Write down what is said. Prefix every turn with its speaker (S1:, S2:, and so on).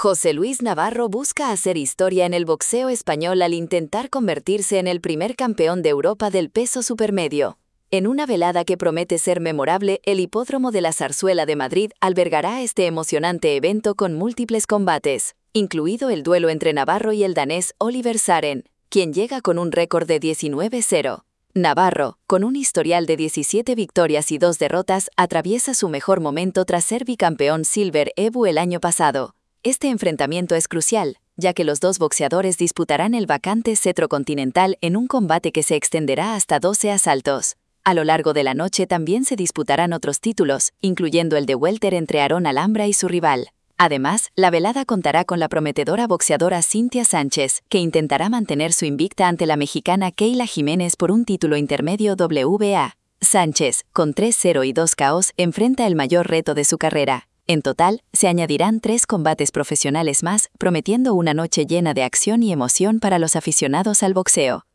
S1: José Luis Navarro busca hacer historia en el boxeo español al intentar convertirse en el primer campeón de Europa del peso supermedio. En una velada que promete ser memorable, el Hipódromo de la Zarzuela de Madrid albergará este emocionante evento con múltiples combates, incluido el duelo entre Navarro y el danés Oliver Saren, quien llega con un récord de 19-0. Navarro, con un historial de 17 victorias y 2 derrotas, atraviesa su mejor momento tras ser bicampeón Silver Ebu el año pasado. Este enfrentamiento es crucial, ya que los dos boxeadores disputarán el vacante cetro continental en un combate que se extenderá hasta 12 asaltos. A lo largo de la noche también se disputarán otros títulos, incluyendo el de welter entre Aarón Alhambra y su rival. Además, la velada contará con la prometedora boxeadora Cynthia Sánchez, que intentará mantener su invicta ante la mexicana Keyla Jiménez por un título intermedio WBA. Sánchez, con 3-0 y 2 KOs, enfrenta el mayor reto de su carrera. En total, se añadirán 3 combates profesionales más, prometiendo una noche llena de acción y emoción para los aficionados al boxeo.